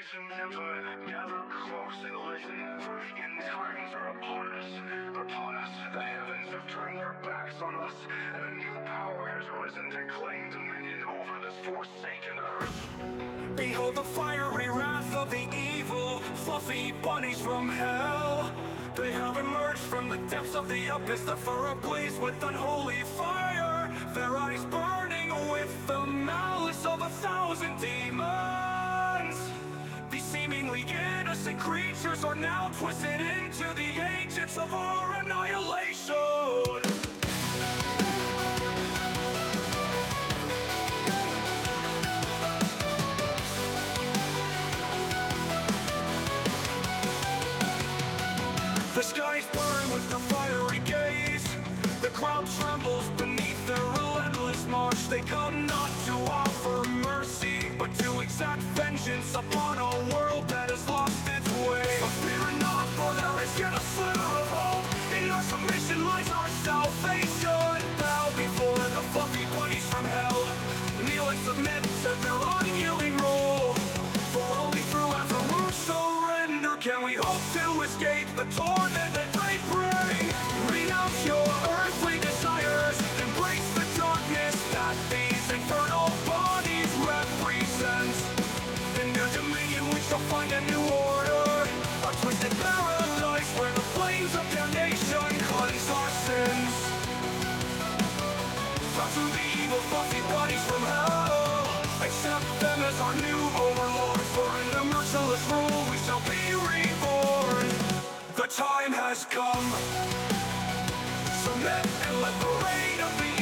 and never gather close and listen. End times are upon us, upon us. The heavens have turned their backs on us, and a new power has risen to claim dominion over this forsaken earth. Behold the fiery wrath of the evil, fluffy bunnies from hell. They have emerged from the depths of the abyss, the fur ablaze with unholy fire, their eyes burning with the malice of 1,000 demons. These seemingly innocent creatures are now twisted into the agents of our annihilation. The skies burn with the fiery gaze, the crowd trembles beneath their relentless march. They come not to offer mercy, but to exact vengeance upon a world that has lost its way. But fear not, for there is yet a sliver of hope. In our submission lies our salvation. Bow before the fluffy bunnies from hell, kneel and submit to their unyielding rule. For only through absolute surrender can we hope to escape the torment that they bring. Renounce your earthly desires, embrace the darkness that these infernal bodies represent. In your dominion we shall find a new order, a twisted paradise where the flames of damnation cleanse our sins. Bow to the evil fluffy bodies from hell, accept them as our new overlords. For in the merciless rule we shall be reborn. The time has come. Submit and let the reign of the